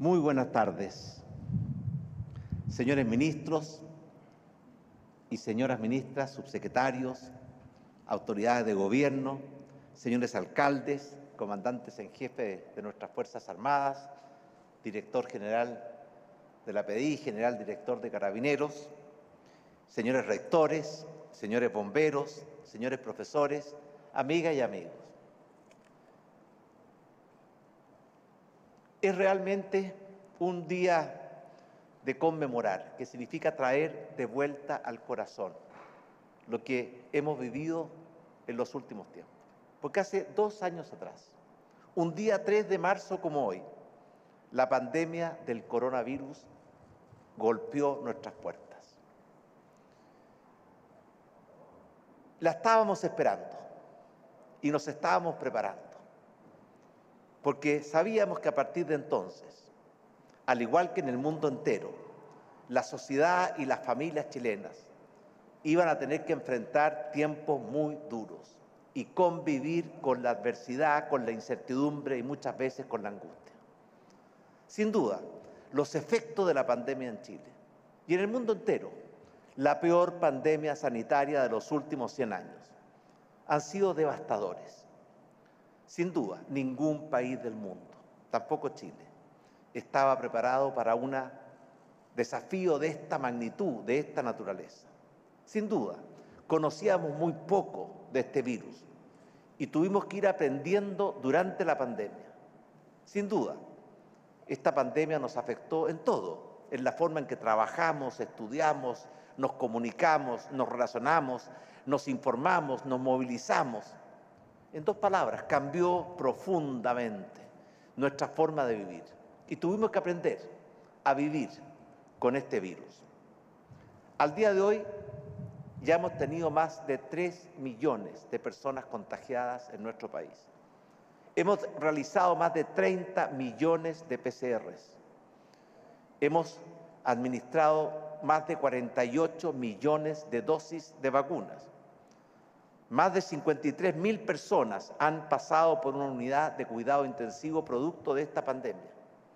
Muy buenas tardes, señores ministros y señoras ministras, subsecretarios, autoridades de gobierno, señores alcaldes, comandantes en jefe de nuestras Fuerzas Armadas, director general de la PDI, general director de Carabineros, señores rectores, señores bomberos, señores profesores, amigas y amigos. Es realmente un día de conmemorar, que significa traer de vuelta al corazón lo que hemos vivido en los últimos tiempos. Porque hace 2 años atrás, un día 3 de marzo como hoy, la pandemia del coronavirus golpeó nuestras puertas. La estábamos esperando y nos estábamos preparando, porque sabíamos que a partir de entonces, al igual que en el mundo entero, la sociedad y las familias chilenas iban a tener que enfrentar tiempos muy duros y convivir con la adversidad, con la incertidumbre y muchas veces con la angustia. Sin duda, los efectos de la pandemia en Chile y en el mundo entero, la peor pandemia sanitaria de los últimos 100 años, han sido devastadores. Sin duda, ningún país del mundo, tampoco Chile, estaba preparado para un desafío de esta magnitud, de esta naturaleza. Sin duda, conocíamos muy poco de este virus y tuvimos que ir aprendiendo durante la pandemia. Sin duda, esta pandemia nos afectó en todo, en la forma en que trabajamos, estudiamos, nos comunicamos, nos relacionamos, nos informamos, nos movilizamos. En 2 palabras, cambió profundamente nuestra forma de vivir y tuvimos que aprender a vivir con este virus. Al día de hoy ya hemos tenido más de 3 millones de personas contagiadas en nuestro país. Hemos realizado más de 30 millones de PCRs. Hemos administrado más de 48 millones de dosis de vacunas. Más de 53.000 personas han pasado por una unidad de cuidado intensivo producto de esta pandemia.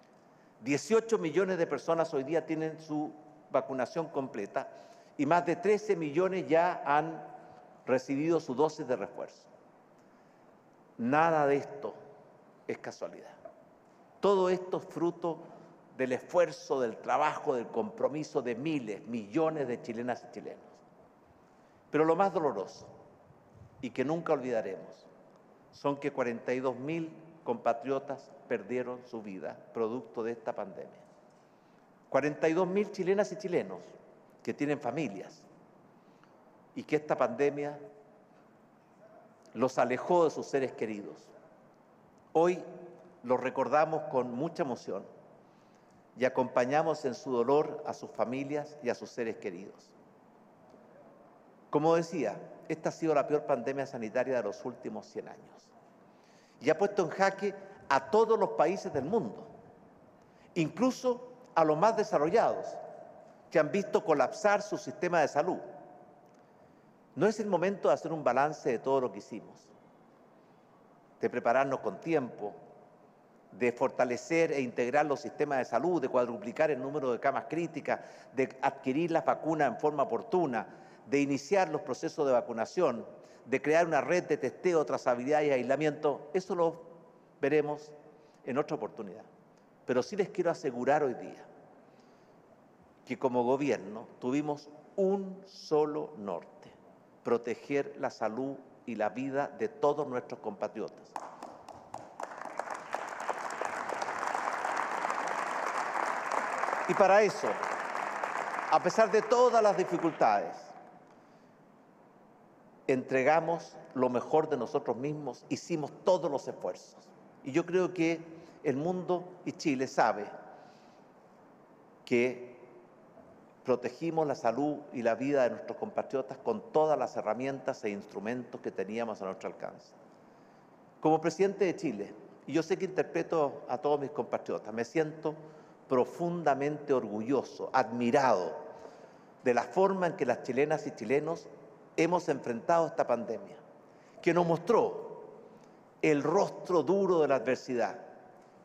18 millones de personas hoy día tienen su vacunación completa y más de 13 millones ya han recibido su dosis de refuerzo. Nada de esto es casualidad. Todo esto es fruto del esfuerzo, del trabajo, del compromiso de miles, millones de chilenas y chilenos. Pero lo más doloroso, y que nunca olvidaremos, son que 42.000 compatriotas perdieron su vida producto de esta pandemia. 42.000 chilenas y chilenos que tienen familias y que esta pandemia los alejó de sus seres queridos. Hoy los recordamos con mucha emoción y acompañamos en su dolor a sus familias y a sus seres queridos. Como decía, esta ha sido la peor pandemia sanitaria de los últimos 100 años y ha puesto en jaque a todos los países del mundo, incluso a los más desarrollados, que han visto colapsar su sistema de salud. No es el momento de hacer un balance de todo lo que hicimos, de prepararnos con tiempo, de fortalecer e integrar los sistemas de salud, de cuadruplicar el número de camas críticas, de adquirir las vacunas en forma oportuna, de iniciar los procesos de vacunación, de crear una red de testeo, trazabilidad y aislamiento. Eso lo veremos en otra oportunidad. Pero sí les quiero asegurar hoy día que como gobierno tuvimos un solo norte: proteger la salud y la vida de todos nuestros compatriotas. Y para eso, a pesar de todas las dificultades, entregamos lo mejor de nosotros mismos, hicimos todos los esfuerzos. Y yo creo que el mundo y Chile sabe que protegimos la salud y la vida de nuestros compatriotas con todas las herramientas e instrumentos que teníamos a nuestro alcance. Como presidente de Chile, y yo sé que interpreto a todos mis compatriotas, me siento profundamente orgulloso, admirado de la forma en que las chilenas y chilenos hemos enfrentado esta pandemia, que nos mostró el rostro duro de la adversidad,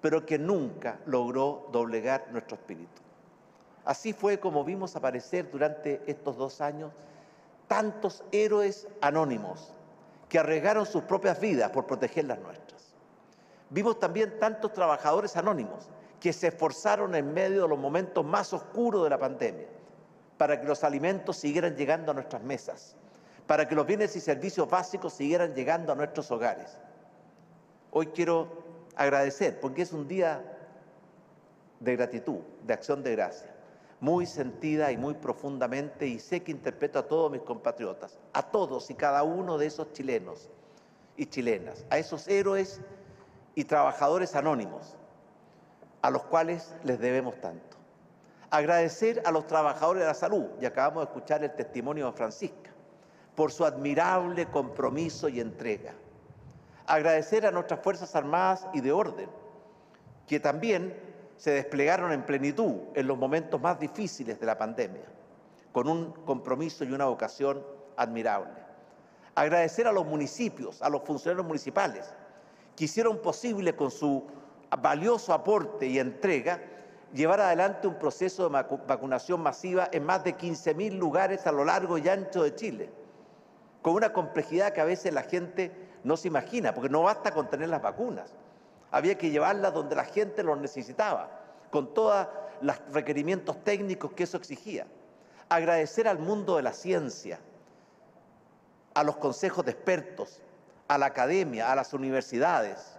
pero que nunca logró doblegar nuestro espíritu. Así fue como vimos aparecer durante estos 2 años tantos héroes anónimos que arriesgaron sus propias vidas por proteger las nuestras. Vimos también tantos trabajadores anónimos que se esforzaron en medio de los momentos más oscuros de la pandemia para que los alimentos siguieran llegando a nuestras mesas, para que los bienes y servicios básicos siguieran llegando a nuestros hogares. Hoy quiero agradecer, porque es un día de gratitud, de acción de gracia, muy sentida y muy profundamente, y sé que interpreto a todos mis compatriotas, a todos y cada uno de esos chilenos y chilenas, a esos héroes y trabajadores anónimos, a los cuales les debemos tanto. Agradecer a los trabajadores de la salud, y acabamos de escuchar el testimonio de Francisca, por su admirable compromiso y entrega. Agradecer a nuestras Fuerzas Armadas y de Orden, que también se desplegaron en plenitud en los momentos más difíciles de la pandemia, con un compromiso y una vocación admirable. Agradecer a los municipios, a los funcionarios municipales, que hicieron posible con su valioso aporte y entrega llevar adelante un proceso de vacunación masiva en más de 15.000 lugares a lo largo y ancho de Chile, con una complejidad que a veces la gente no se imagina, porque no basta con tener las vacunas, había que llevarlas donde la gente los necesitaba, con todos los requerimientos técnicos que eso exigía. Agradecer al mundo de la ciencia, a los consejos de expertos, a la academia, a las universidades,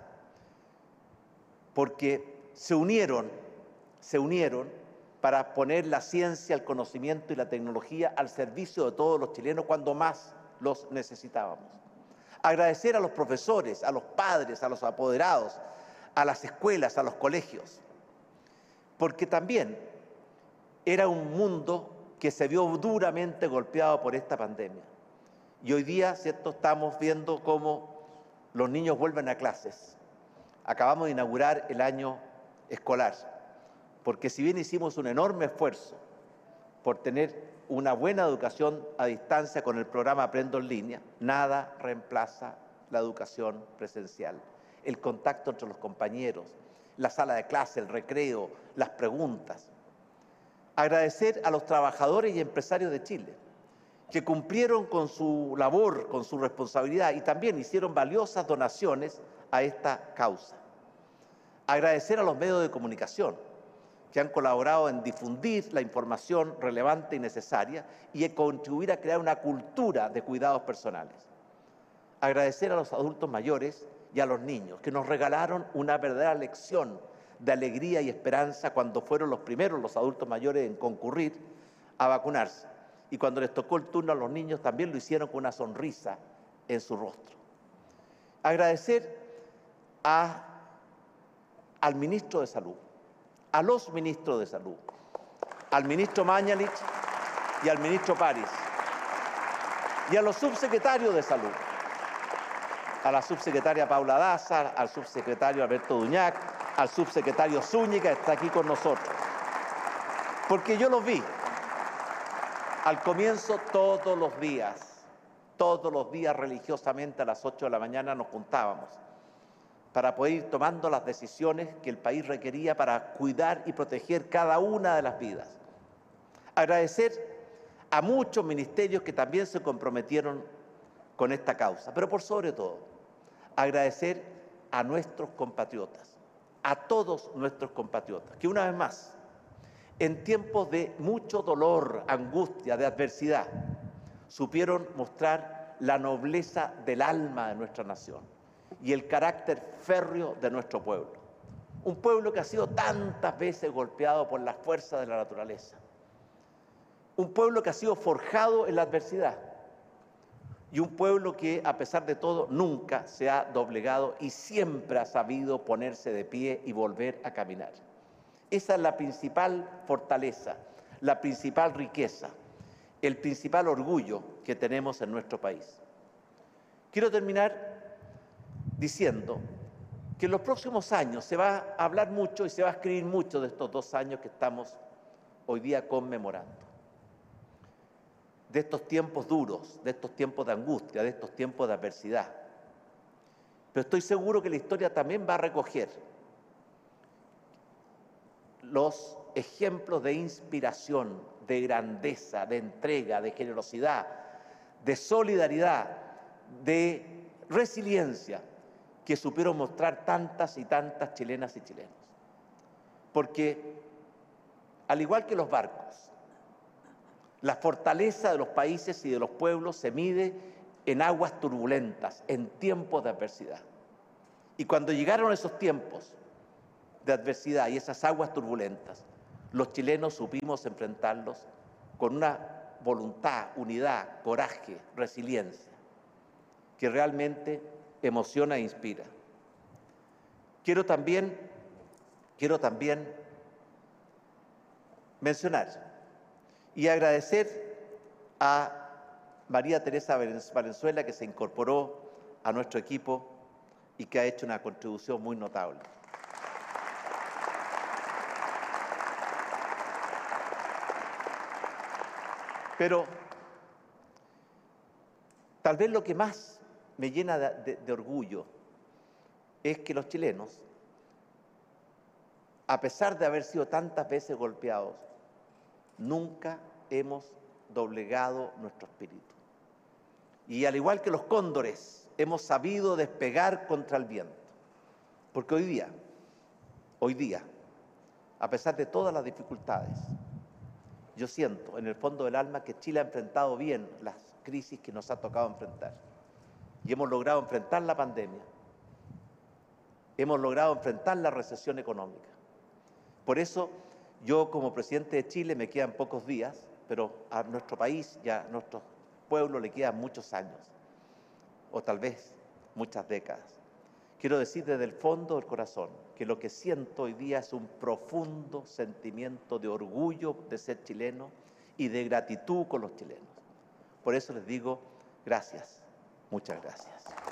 porque se unieron para poner la ciencia, el conocimiento y la tecnología al servicio de todos los chilenos cuando más los necesitábamos. Agradecer a los profesores, a los padres, a los apoderados, a las escuelas, a los colegios, porque también era un mundo que se vio duramente golpeado por esta pandemia. Y hoy día, ¿cierto?, estamos viendo cómo los niños vuelven a clases. Acabamos de inaugurar el año escolar, porque si bien hicimos un enorme esfuerzo por tener una buena educación a distancia con el programa Aprendo en Línea, nada reemplaza la educación presencial. El contacto entre los compañeros, la sala de clase, el recreo, las preguntas. Agradecer a los trabajadores y empresarios de Chile, que cumplieron con su labor, con su responsabilidad y también hicieron valiosas donaciones a esta causa. Agradecer a los medios de comunicación, que han colaborado en difundir la información relevante y necesaria y en contribuir a crear una cultura de cuidados personales. Agradecer a los adultos mayores y a los niños, que nos regalaron una verdadera lección de alegría y esperanza cuando fueron los primeros los adultos mayores en concurrir a vacunarse. Y cuando les tocó el turno a los niños también lo hicieron con una sonrisa en su rostro. Agradecer al ministro de Salud, a los ministros de Salud, al ministro Mañalich y al ministro París, y a los subsecretarios de Salud, a la subsecretaria Paula Daza, al subsecretario Alberto Duñac, al subsecretario Zúñiga, que está aquí con nosotros. Porque yo los vi al comienzo todos los días religiosamente a las 8 de la mañana nos juntábamos para poder ir tomando las decisiones que el país requería para cuidar y proteger cada una de las vidas. Agradecer a muchos ministerios que también se comprometieron con esta causa, pero por sobre todo, agradecer a nuestros compatriotas, a todos nuestros compatriotas, que una vez más, en tiempos de mucho dolor, angustia, de adversidad, supieron mostrar la nobleza del alma de nuestra nación y el carácter férreo de nuestro pueblo. Un pueblo que ha sido tantas veces golpeado por las fuerzas de la naturaleza. Un pueblo que ha sido forjado en la adversidad. Y un pueblo que, a pesar de todo, nunca se ha doblegado y siempre ha sabido ponerse de pie y volver a caminar. Esa es la principal fortaleza, la principal riqueza, el principal orgullo que tenemos en nuestro país. Quiero terminar diciendo que en los próximos años se va a hablar mucho y se va a escribir mucho de estos 2 años que estamos hoy día conmemorando. De estos tiempos duros, de estos tiempos de angustia, de estos tiempos de adversidad. Pero estoy seguro que la historia también va a recoger los ejemplos de inspiración, de grandeza, de entrega, de generosidad, de solidaridad, de resiliencia que supieron mostrar tantas y tantas chilenas y chilenos. Porque, al igual que los barcos, la fortaleza de los países y de los pueblos se mide en aguas turbulentas, en tiempos de adversidad. Y cuando llegaron esos tiempos de adversidad y esas aguas turbulentas, los chilenos supimos enfrentarlos con una voluntad, unidad, coraje, resiliencia, que realmente emociona e inspira. Quiero también mencionar y agradecer a María Teresa Valenzuela, que se incorporó a nuestro equipo y que ha hecho una contribución muy notable. Pero tal vez lo que más me llena de orgullo es que los chilenos, a pesar de haber sido tantas veces golpeados, nunca hemos doblegado nuestro espíritu. Y al igual que los cóndores, hemos sabido despegar contra el viento. Porque hoy día, a pesar de todas las dificultades, yo siento en el fondo del alma que Chile ha enfrentado bien las crisis que nos ha tocado enfrentar. Y hemos logrado enfrentar la pandemia. Hemos logrado enfrentar la recesión económica. Por eso, yo como presidente de Chile me quedan pocos días, pero a nuestro país y a nuestro pueblo le quedan muchos años, o tal vez muchas décadas. Quiero decir desde el fondo del corazón que lo que siento hoy día es un profundo sentimiento de orgullo de ser chileno y de gratitud con los chilenos. Por eso les digo gracias, muchas gracias.